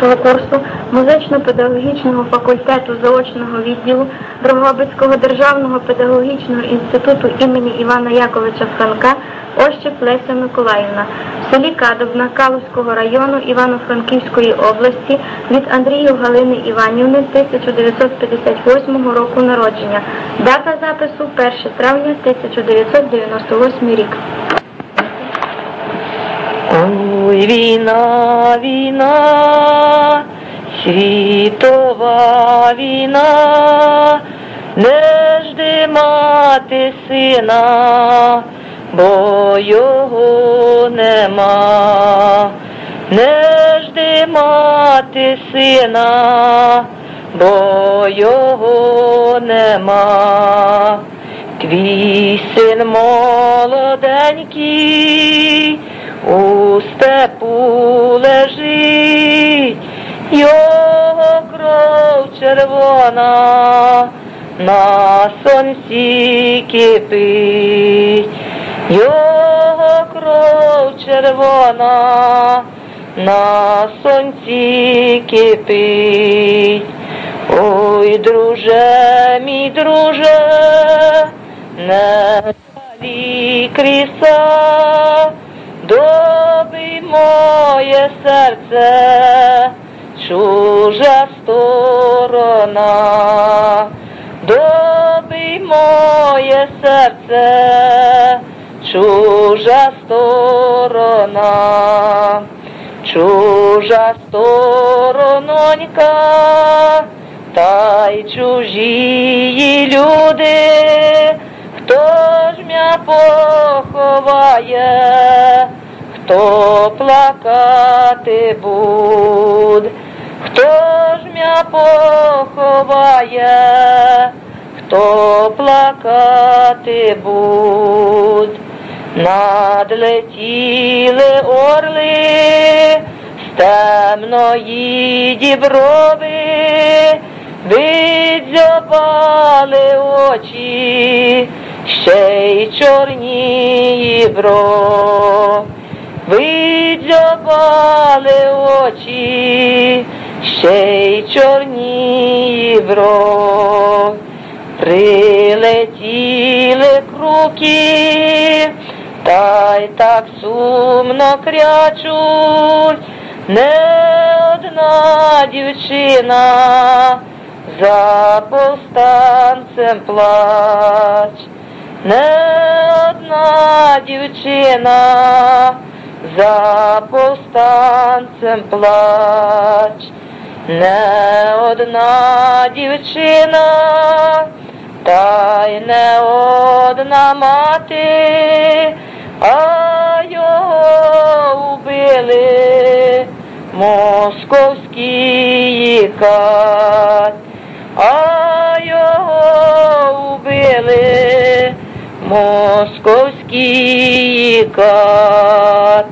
першого курсу музично-педагогічного факультету заочного відділу Дрогобицького державного педагогічного інституту імені Івана Яковича Франка Ощеп Леся Миколаївна в селі Кадобна Калузького району Івано-Франківської області від Андріїв Галини Іванівни 1958 року народження. Дата запису 1 травня 1998 рік. Ой, війна, війна, світова війна, не жди мати сина, бо його нема. Не жди мати сина, бо його нема. Твій син молоденький у степу лежить, його кров червона на сонці кипить, його кров червона на сонці кипить. Ой, друже, мій друже, не жалі кріса, добий моє серце, чужа сторона. Добий моє серце, чужа сторона. Чужа сторононька, та й чужі люди, хто ж м'я поховає, хто плакати буд, хто ж м'я поховає, хто плакати буд. Надлетіли орли з темної діброви, відзьобали очі, ще й чорні бро. Відзьобали очі, ще й чорні бро. Прилетіли круки, та й так сумно крячуть, не одна дівчина за повстанцем плач. Не одна дівчина за повстанцем плач. Не одна дівчина, та й не одна мати, а його убили московські кать, а його убили московські кать.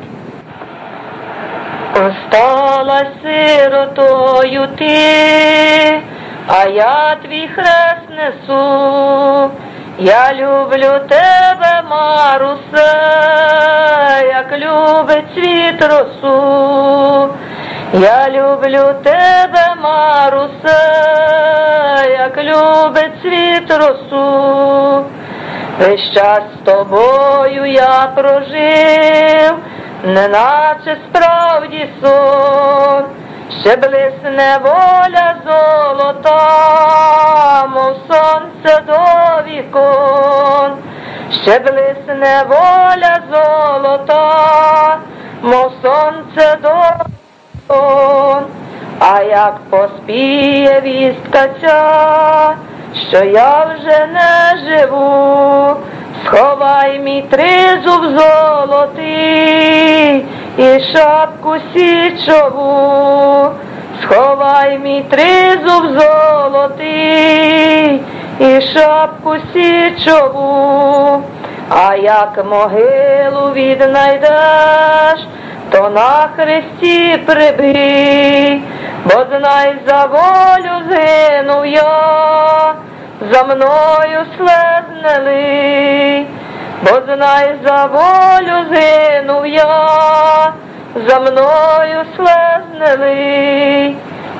Осталась сиротою ти, а я твій хрест несу. Я люблю тебе, Марусе, як любить світ росу. Я люблю тебе, Марусе, як любить світ росу. Весь час з тобою я прожив, неначе справді сон. Ще блисне воля золота, мов сонце до вікон. Ще блисне воля золота, мов сонце до вікон. А як поспіє вістка ця, що я вже не живу, сховай мій тризуб золотий і шапку січову. Сховай мій тризуб золотий і шапку січову. А як могилу віднайдеш, то на хресті прибий, бо знай, за волю згинув я, за мною слез не лий. Бо знай, за волю згинув я, за мною слез не лий.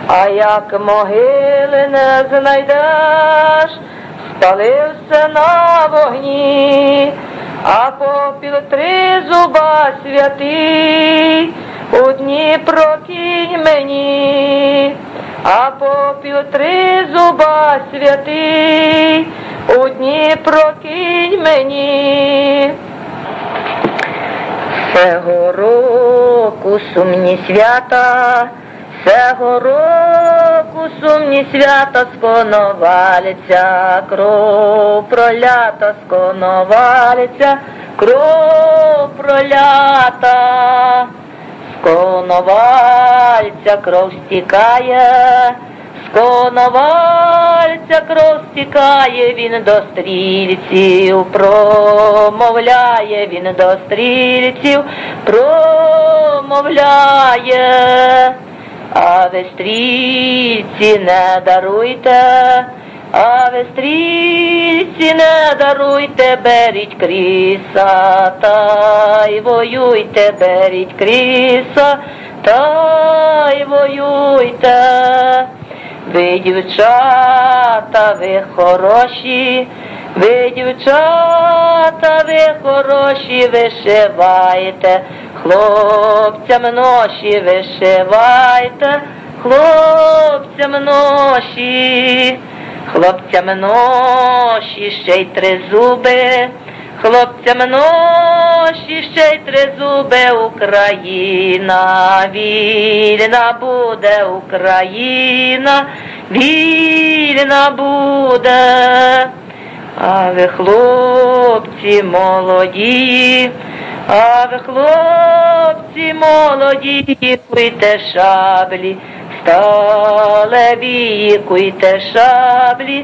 а як могили не знайдеш, спалився на вогні, а попіл тризуба святий у Дніпро кинь мені, а попіл тризуба святий у Дніпро кинь мені. Сего року сумні свята, сего року сумні свята, сконовалиться кров пролята, сконовалиться кров пролята, сконовальця кров стікає, сконовальця кров стікає, він до стрільців промовляє, він до стрільців промовляє. А ви, стрільці, не даруйте, а ви, стрільці, не даруйте, беріть кріса, та й воюйте, беріть кріса, та й воюйте. Ви, дівчата, ви хороші, ви, дівчата, ви хороші, вишивайте, хлопцям ноші, вишивайте, хлопцям ноші, хлопцям ноші, ще й тризуби, хлопцям ноші, ще й тризуби. Україна вільна буде, Україна вільна буде. А ви, хлопці молоді, а ви, хлопці молоді, куйте шаблі, сталевії, куйте шаблі,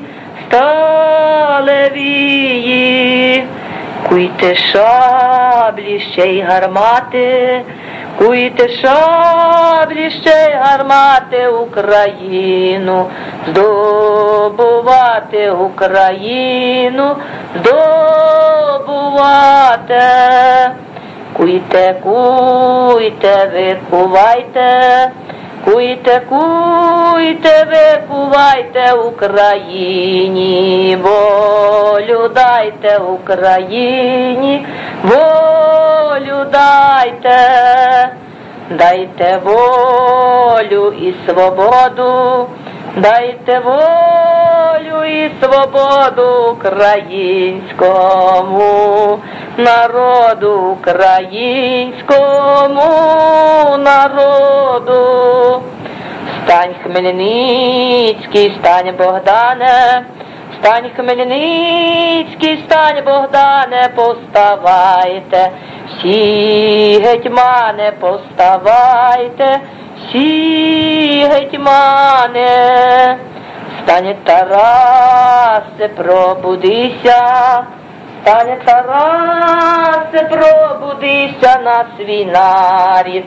сталевії. Куйте шаблі, ще й гармати, куйте шаблі, ще й гармати, Україну здобувати, Україну здобувати. Куйте, куйте, ви кувайте, куйте, куйте, ви кувайте, Україні волю дайте, Україні волю дайте. Дайте волю і свободу, дайте волю і свободу українському народу, українському народу. Стань, Хмельницький, стань, Богдане, стань, Хмельницький, стань, Богдане, поставайте, всі гетьмани, поставайте, всі гетьмани. Стань, Тарасе, пробудися, стань, Тарасе, пробудися на свій нарід,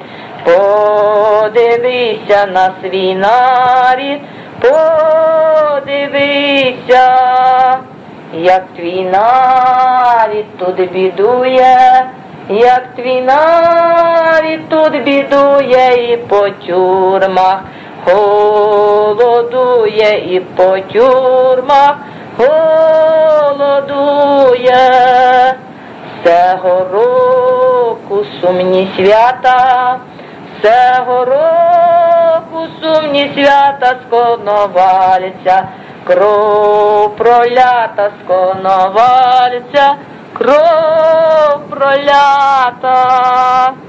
подивися на свій нарід, подивися, як твій нарід тут бідує, як твій нарід тут бідує, і по тюрмах голодує, і по тюрмах голодує. Сего року сумні свята, сего року сумні свята, сконовальця кров пролята, сконовальця кров пролята.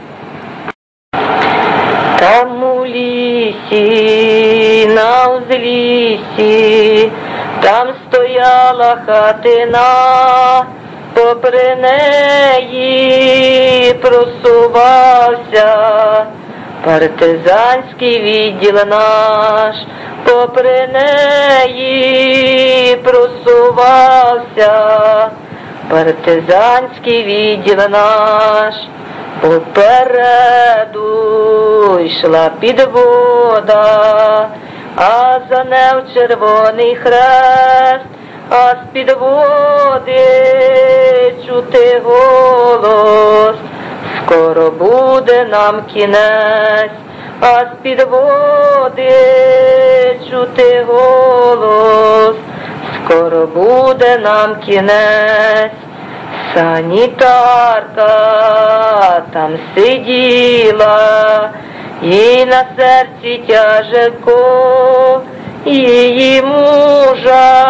Там у лісі, на узліссі, там стояла хатина, попри неї просувався партизанський відділ наш, попри неї просувався партизанський відділ наш. Попереду йшла підвода, а за нею Червоний Хрест, а з підводи чути голос: скоро буде нам кінець, а з-під води чути голос. Скоро буде нам кінець. Санітарка там сиділа, їй на серці тяжко, її мужа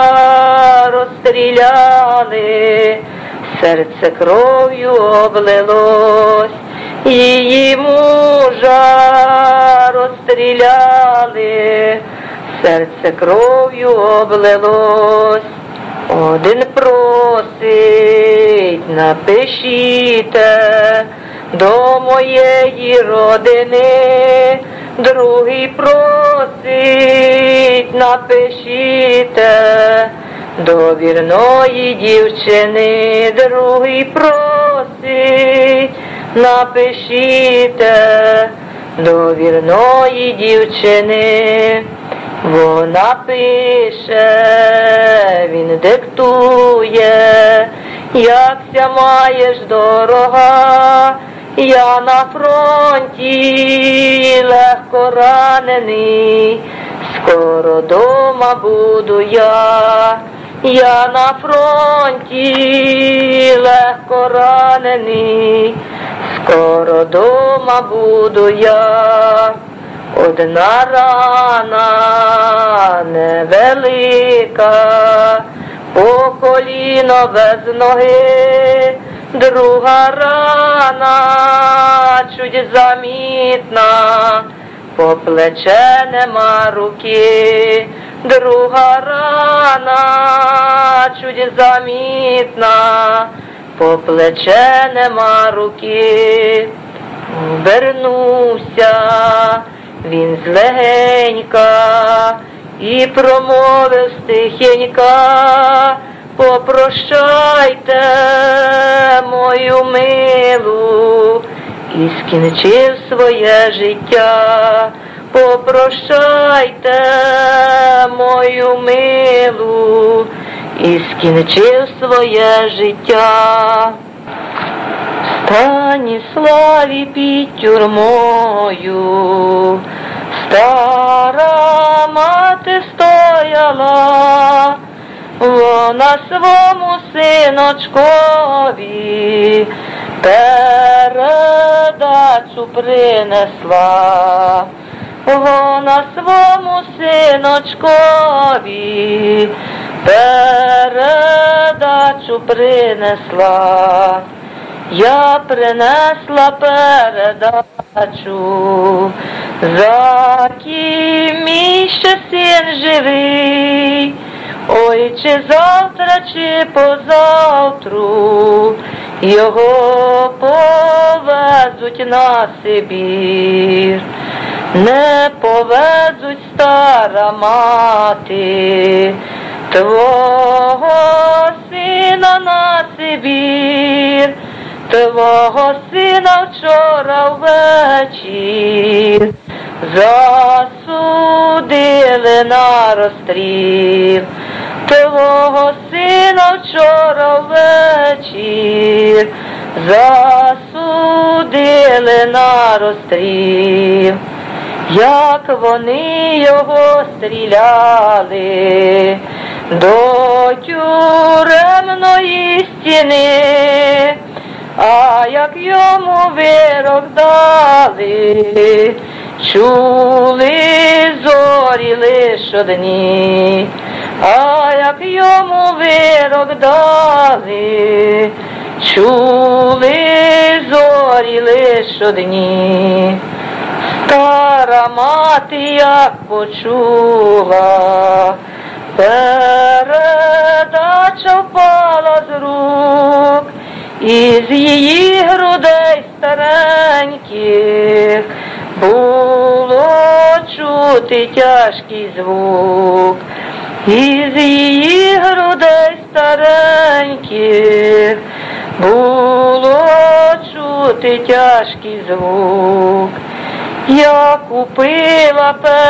розстріляли, серце кров'ю облилось, її мужа розстріляли, серце кров'ю облилось. Один просить, напишіть до моєї родини, другий просить, напишіть до вірної дівчини, другий просить, напишіть до вірної дівчини. Вона пише, він диктує, якся маєш, дорога, я на фронті легко ранений, скоро дома буду я на фронті легко ранений, скоро дома буду я. Одна рана невелика, по коліно без ноги, друга рана чуть замітна, по плече нема руки, друга рана чуть замітна, по плече нема руки. Обернувся він злегенька і промовив стихенька, попрощайте мою милу, і скінчив своє життя. Попрощайте мою милу, і скінчив своє життя. Станіславі під тюрмою стара мати стояла, вона свому синочкові передачу принесла, вона свому синочкові передачу принесла. Я принесла передачу, за ким мій ще син живий, ой, чи завтра, чи позавтру його повезуть на Сибір. Не повезуть, стара мати, твого сина на Сибір. Твого сина вчора ввечір засудили на розстріл. Твого сина вчора ввечір засудили на розстріл. Як вони його стріляли до тюремної стіни, а як йому вирок дали, чули зорі лиш одні. А як йому вирок дали, чули зорі лиш одні. Стара мати як почула, передача впала з рук, із її грудей стареньких було чути тяжкий звук. Із її грудей стареньких було чути тяжкий звук. Я купила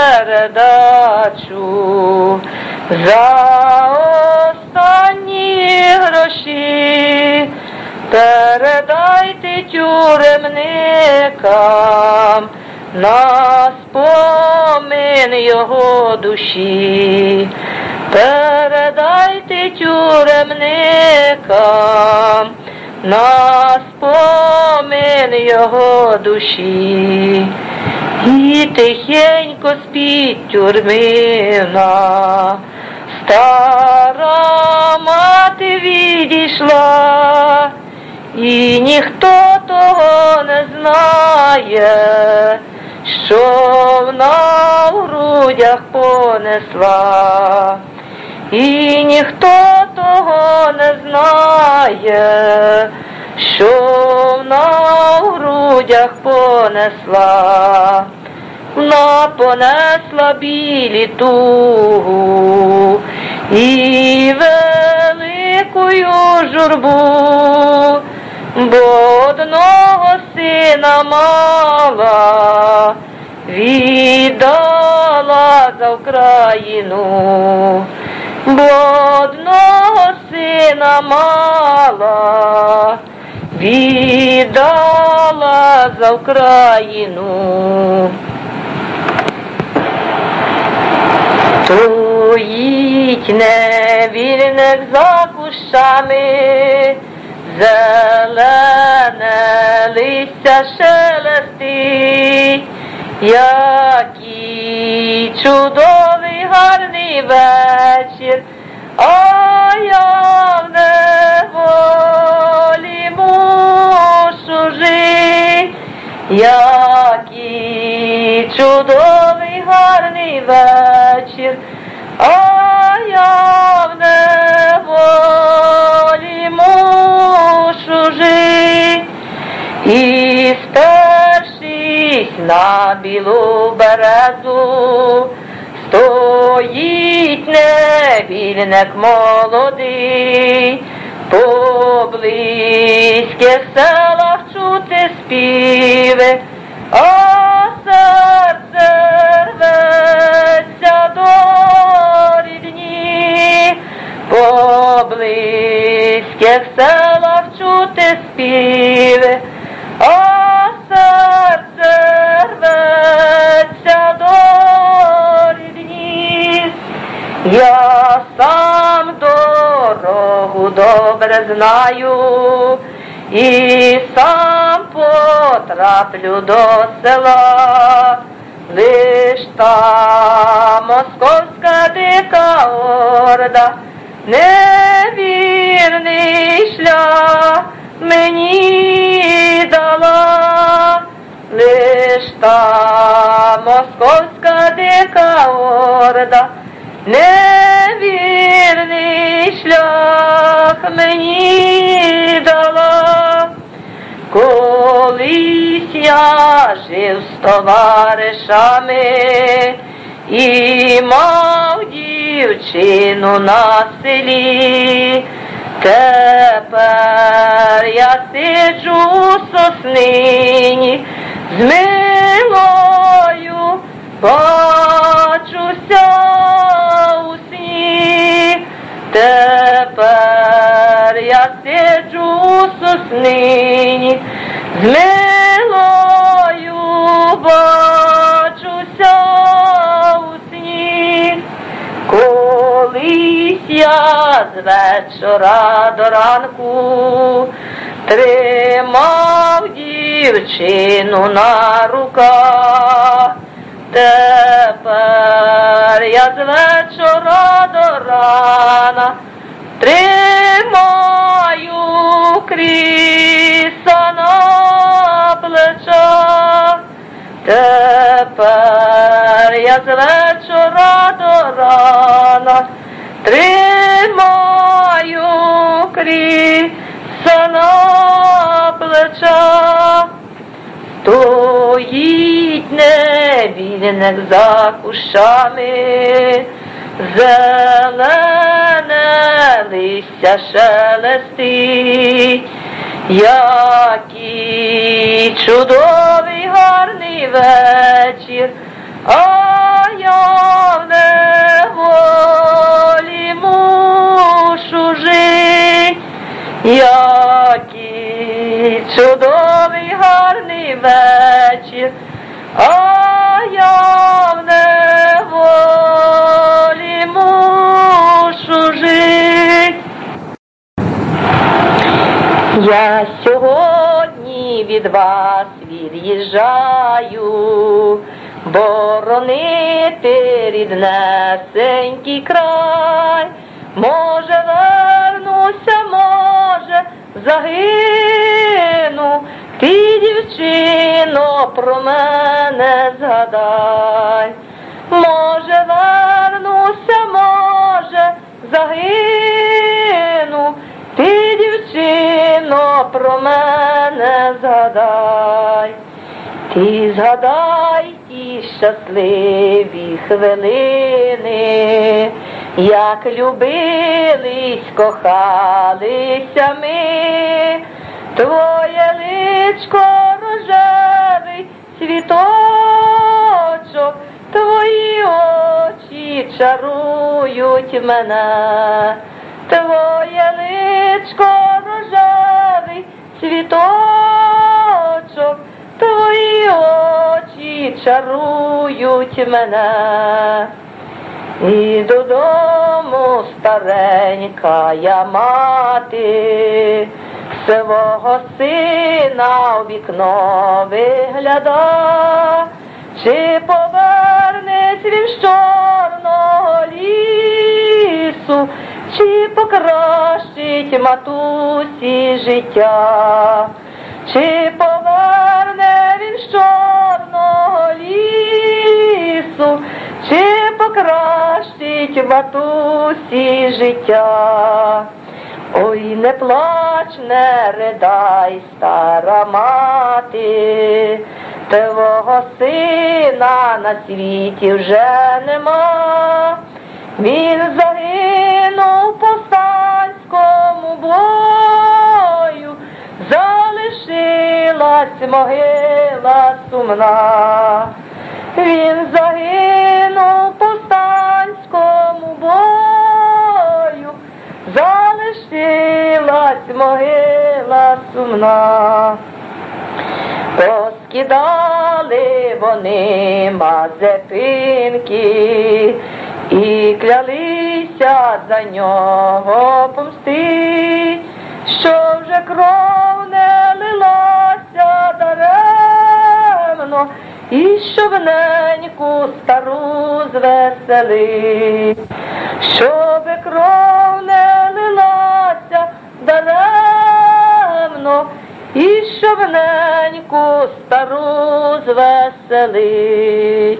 передачу за останні гроші, передайте тюремникам на спомин його душі. Передайте тюремникам на спомин його душі. І тихенько з-під тюрмина стара мати відійшла, і ніхто того не знає, що вона в грудях понесла. І ніхто того не знає, що вона в грудях понесла. Вона понесла білі тугу і великою журбу, бо одного сина мала, віддала за Україну, бо одного сина мала, віддала за Україну. Стоїть невільник за кущами, зелене листя шелестить, який чудовий гарний вечір, а я в неволі мушу жить. Який чудовий гарний вечір, а я в неволі мушу жить. І спершись на білу березу, стоїть невільник молодий, по близьких селах чути співи, а серце рветься до рідні. По близьких селах чути співи, а серце рветься до рідні. Я сам дорогу добре знаю, і сам потраплю до села, лиш та московська дика орда невірний шлях мені дала, лиш та московська дика орда невірний шлях мені дала. Колись я жив з товаришами і мав дівчину на селі. Тепер я сиджу у соснині з милою, бачуся у сні. Тепер я сиджу у соснині з милою, бачуся у сні. Колись я з вечора до ранку тримав дівчину на руках. Тепер я з вечора до рана тримаю кріса на плечах. Тепер я з вечора до рана тримаю кріса на плечах. Стоїть невільник за кущами, зелене листя шелестить, який чудовий гарний вечір, а я в неволі мушу жить. Який чудовий гарний вечір, а Я сьогодні від вас від'їжджаю, боронити ріднесенький край. Може вернуся, може загину, ти, дівчино, про мене згадай. Може вернуся, може загину, ти, дівчино, про мене згадай. Ти згадай ті щасливі хвилини, як любились, кохалися ми. Твоє личко рожевий цвіточок, твої очі чарують мене. Твоє личко рожевий цвіточок, твої очі чарують мене. І додому старенька я мати, свого сина у вікно вигляда, чи повернеться він з чорного лісу, чи покращить матусі життя, чи поверне він з чорного лісу, чи покращить матусі життя. Ой, не плач, не ридай, стара мати, твого сина на світі вже нема. Він загинув в повстанському бою, залишилась могила сумна. Він загинув в повстанському бою, залишилась могила сумна. Розкидали вони Мазепинки і клялися за нього помстить, що вже кров не лилася даремно, і щоб неньку стару звеселить, щоб кров не лилася даремно, і щоб неньку стару звеселить.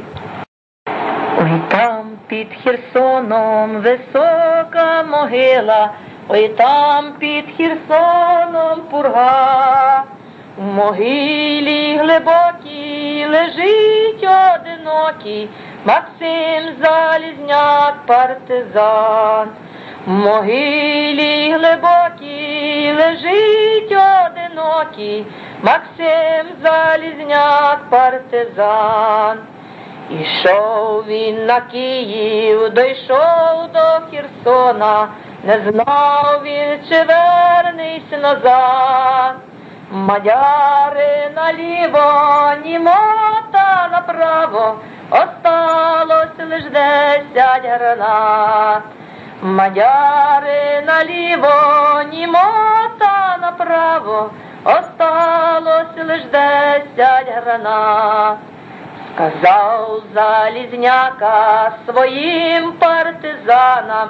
Ой, там під Херсоном висока могила, ой, там під Херсоном пурга. В могилі глибокій лежить одинокий Максим Залізняк партизан. В могилі глибокій лежить одинокий Максим Залізняк партизан. Ішов він на Київ, дійшов до Херсона, не знав він, чи вернись назад. Мадяри наліво, німота направо, осталось лиш 10 гранат. Мадяри наліво, німота направо, осталось лиш 10 гранат. Сказав Залізняка своїм партизанам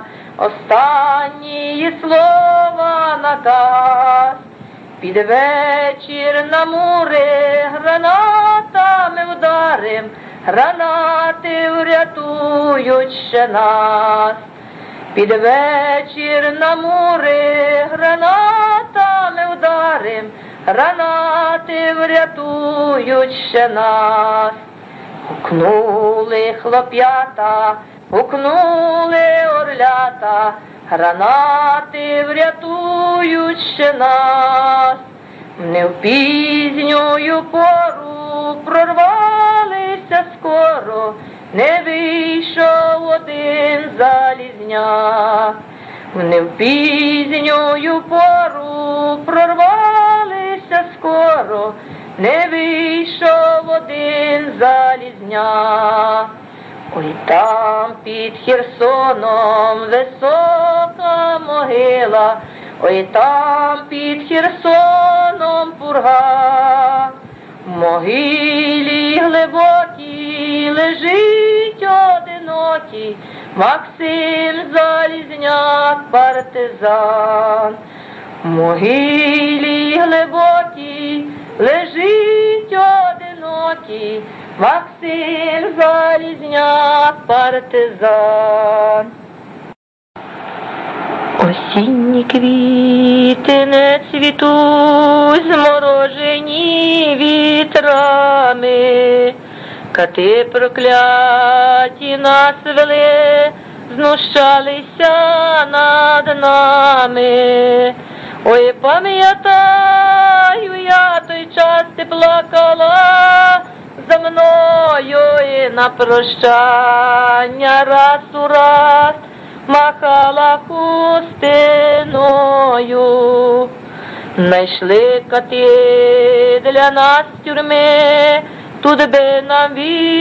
останні слова наказ. Під вечір на мури гранатами вдарим, гранати врятують ще нас. Під вечір на мури гранатами вдарим, гранати врятують ще нас. Гукнули хлоп'ята, гукнули орлята, гранати врятують ще нас. Не в пізньою пору прорвалися скоро, не вийшов один Залізняк. Не в пізньою пору прорвалися скоро, не вийшов один Залізняк. Ой, там під Херсоном висока могила, ой там під Херсоном пурга, в могилі глибокій лежить одинокий Максим Залізняк партизан. В могилі глибокій лежить одинокий Максим Залізняк партизан. Осінні квіти не цвітуть, зморожені вітрами, кати прокляті нас вели, знущалися над нами. Ой, пам'ятаю я той час, ти плакала за мною і на прощання раз у раз махала хустиною. Найшли кати для нас тюрми, тут би нам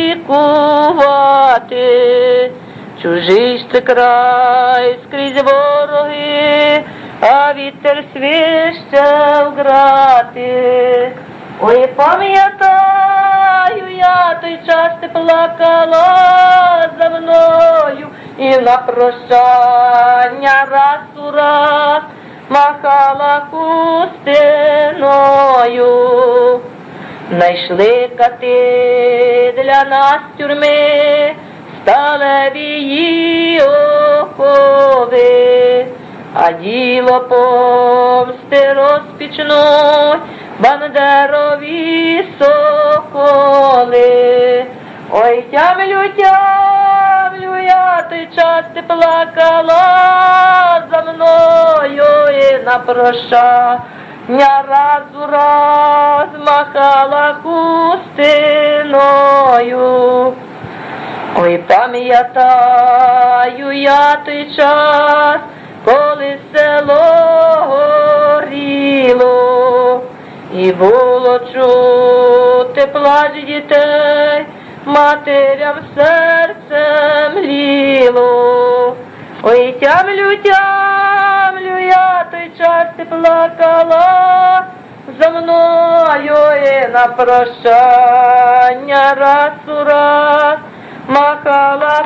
вікувати. Чужий ж це край, скрізь вороги, а вітер свище в грати. Ой, пам'ятаю я той час, ти плакала за мною і на прощання раз у раз махала хустиною. Найшли кати для нас тюрми, сталеві її окови, а діло помсти розпічнуть бандерові соколи. Ой, тямлю, тямлю я той час, ти плакала за мною і на прощання раз у раз махала хустиною. Ой, пам'ятаю я той час, коли село горіло, і було чути плач дітей, матерям серце мліло. Ой, тямлю, тямлю я той час, ти плакала за мною і на прощання раз у раз махала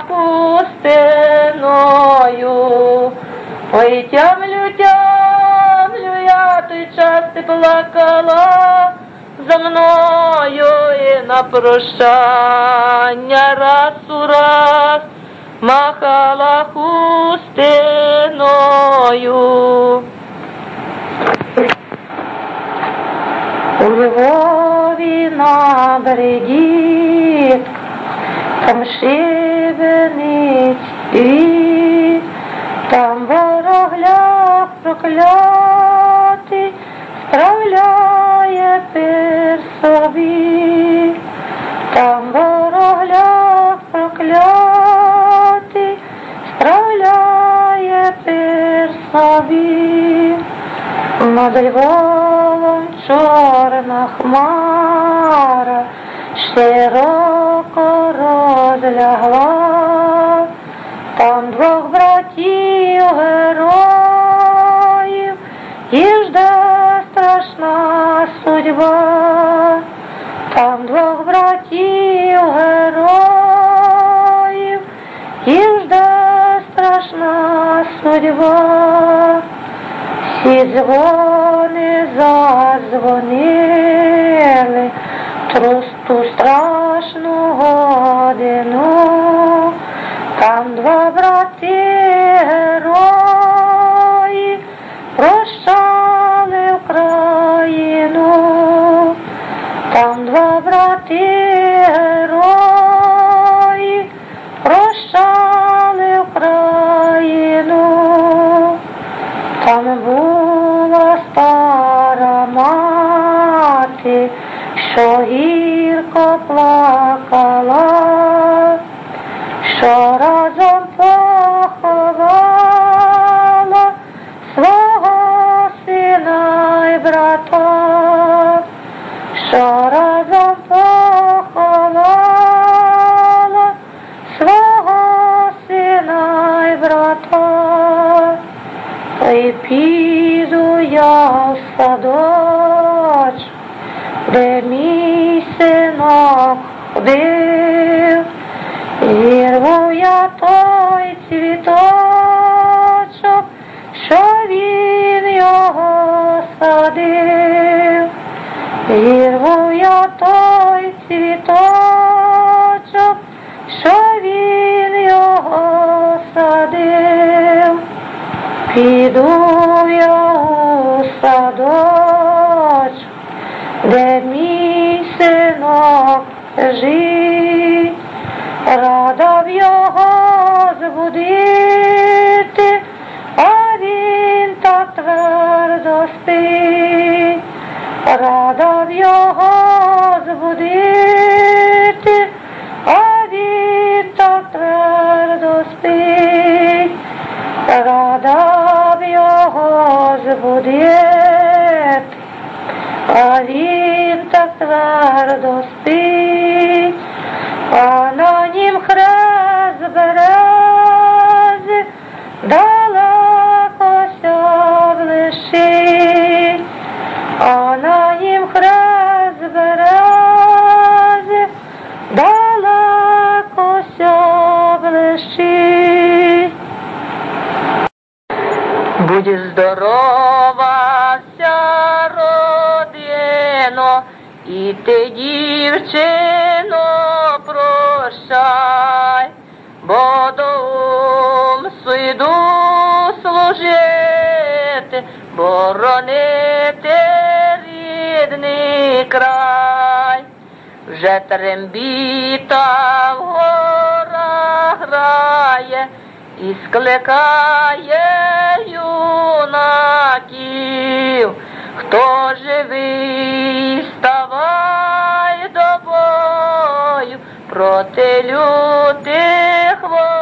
хустиною. Ой, тямлю, тямлю я той час, ти плакала за мною і на прощання раз у раз махала хустиною. У Львові на береді там шибениць світ, там ворогля проклятий справляє пир собі, там ворогля проклятий справляє пир собі. Над Львовом чорна хмара широко розлягла, там двох братів героїв і жде страшна судьба, там двох братів героїв і жде страшна судьба. Всі дзвони задзвонили ту страшну годину, там два брати герої прощали Україну, там два брати герої прощали Україну, там була стара мати, що гірко плакала, що разом поховала свого сина й брата, що разом поховала свого сина й брата. Ой, садочок, де мій синок ходив, і рву я той цвіточок, що він його садив, і рву я той цвіточок, що він його садив. Піду я у садочок, де мій синок лежить, рада б його збудити, а він так твердо спить. Рада б його збудити, а він так твердо спить. Рада б його збудити, а він так твердо спить. А на нім хрест берези, далеко ся блищить. А на нім хрест берези, далеко ся блищить. Будь здорова вся родино, і ти, дівчино, прощай, бо до Умсу йду служити, боронити рідний край. Вже трембіта в горах грає і скликає юнаків. Хто живий, ставай до бою проти лютих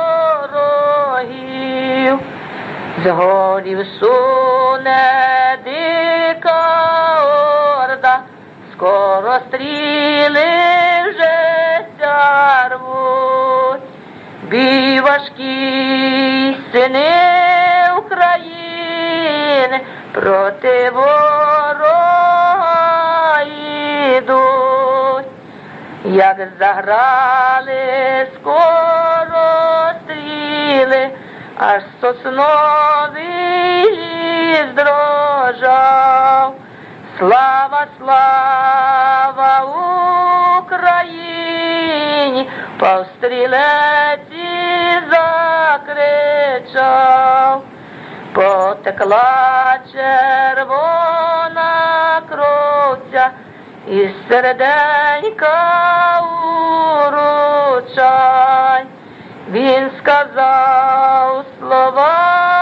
ворогів. З голів суне дика орда, скоро стріли вже рвуть. Бій важкі сини України проти ворога йдуть. Як заграли скоро стріли, аж сосновий ліс дрожав. Слава, слава Україні, повстрілець і закричав. Потекла червона кровця із серденька уручай. Він сказав слова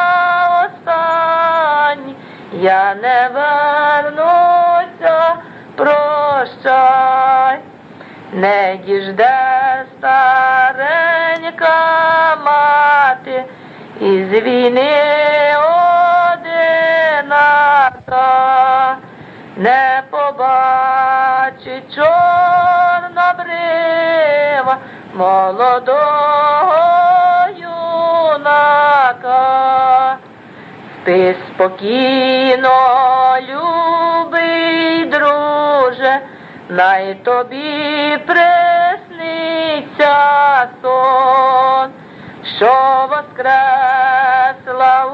останні: я не вернуся, прощай. Не діжде старенька мати із війни одинака, не побачить чорнобрива молодого юнака. Спи спокійно, любий друже, най тобі присниться сон, що воскресла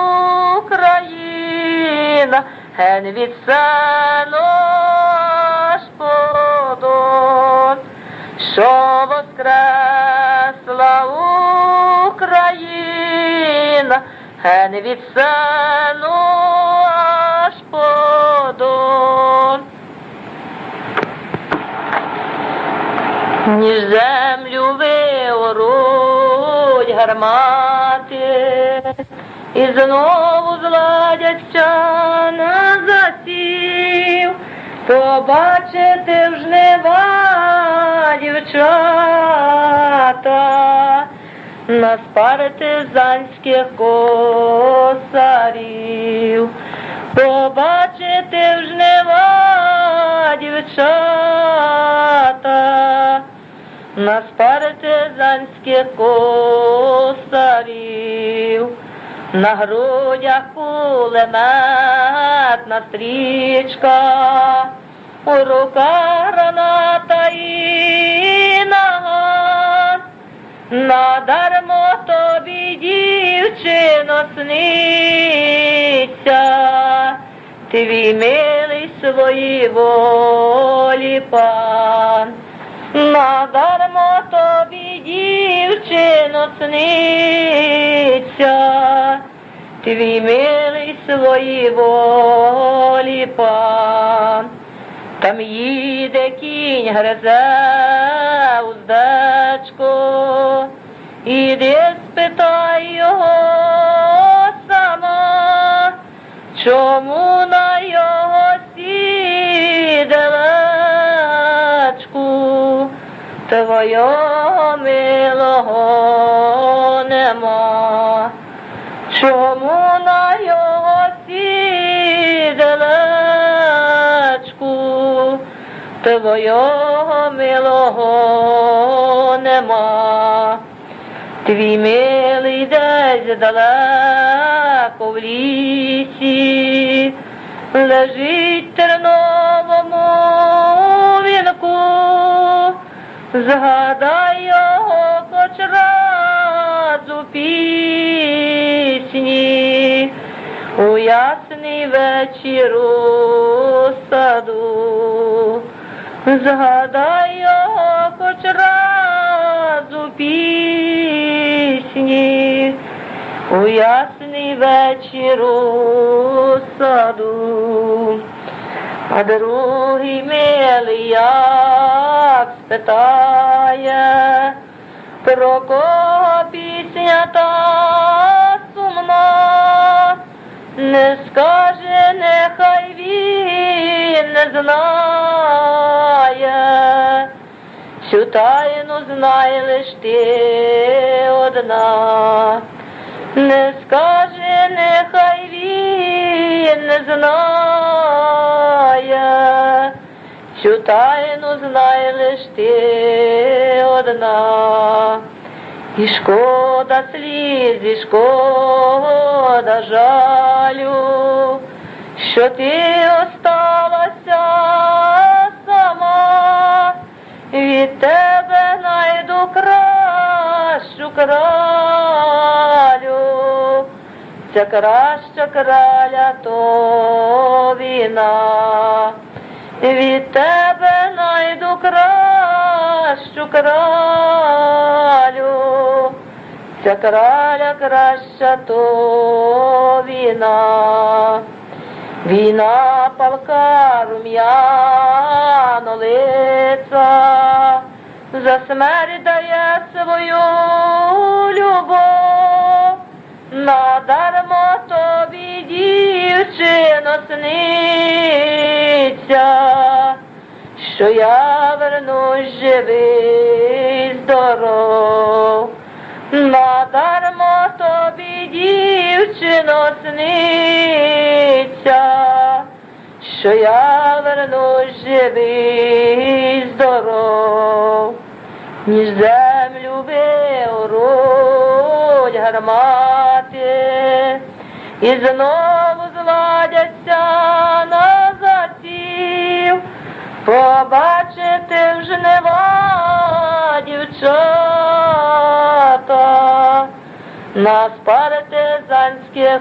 Україна, ген від сену аж по Дон. Що воскресла Україна, ген від сену аж по Дон. Ніж землю виоруть гармати, і знову зладяться на засів, побачити в жнива дівчата на спари партизанських косарів. Побачити в жнива дівчата нас партизанських косарів. на грудях кулеметна стрічка, у руках граната і наган. Надармо тобі, дівчино, сниться, твій милий своїй волі пан. Надармо тобі, дівчино, сниться, твій милий своїй волі пан. Там їде кінь, гризе уздечко, іди спитай його сама, чому на його сіделечку твого милого нема? Чому на його сіделечку твого милого нема? Твій милий десь далеко в лісі лежить в терновому вінку. Згадай його хоч раз у пісні, у ясний вечір у саду. Згадай його хоч раз у пісні, у ясний вечір у саду. А другий милий як спитає, про кого пісня та сумна, не скаже, нехай він не знає, цю тайну знай лиш ти одна. Не скаже, нехай він не знає, цю тайну знай лиш ти одна. І шкода сліз, і шкода жалю, що ти осталася сама. Від тебе найду кращу кралю, ця краща краля то війна. Від тебе найду кращу кралю, ця краля краща то війна. Війна палка рум'яно лиця, за смерть дає свою любов. Надармо тобі, дівчино, сниться, що я вернусь живий, здоров. Надармо тобі, дівчино, сниться, що я вернусь живий, здоров. Ніж землю виоруть гармати, і знову зладяться на засів, побачити в жнива дівчата нас партизанських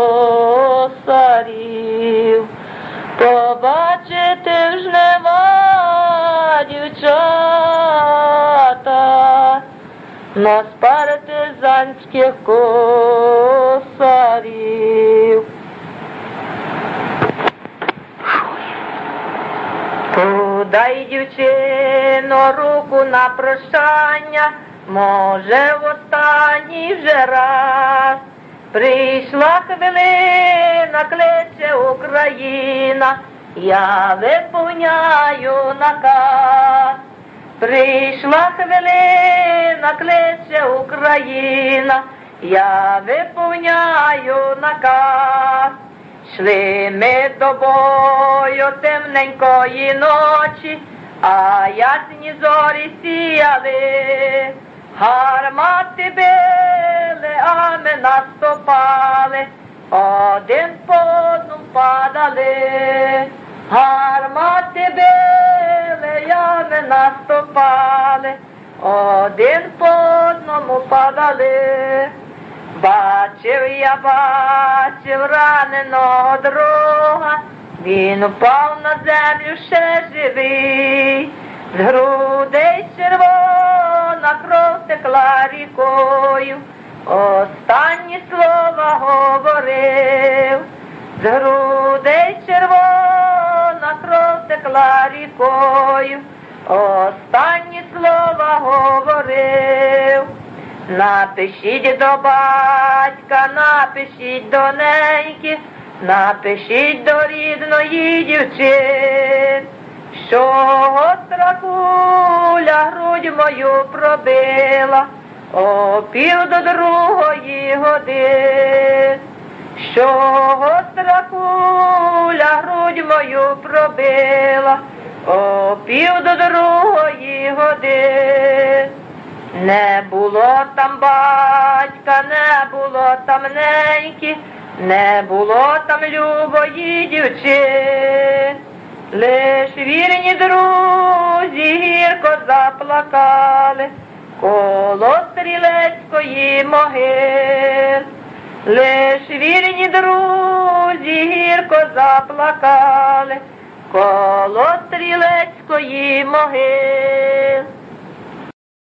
косарів. Побачити в жнива дівчата нас партизанських косарів. Подай, дівчино, руку на прощання, може в останній вже раз. Прийшла хвилина, кличе Україна, я виповняю наказ. Прийшла хвилина, кличе Україна, я виповняю наказ. Шли ми до бою темненької ночі, а ясні зорі сіяли. Гармати били, а ми наступали. стали, один по одному падали, гармати били, ями наступали, один по одному падали. Бачив я, бачив раненого друга, він упав на землю ще живий, з грудей червона кров текла рікою, останні слова говорив, з грудей червона кров текла рікою, останні слова говорив. Напишіть до батька, напишіть до неньки, напишіть до рідної дівчини, що гостра куля грудь мою пробила о 1:30 години, що гостра куля грудь мою пробила о 1:30 години. Не було там батька, не було там неньки, не було там любої дівчини, лиш вірні друзі гірко заплакали коло стрілецької могили, лиш вірні друзі гірко заплакали коло стрілецької могили.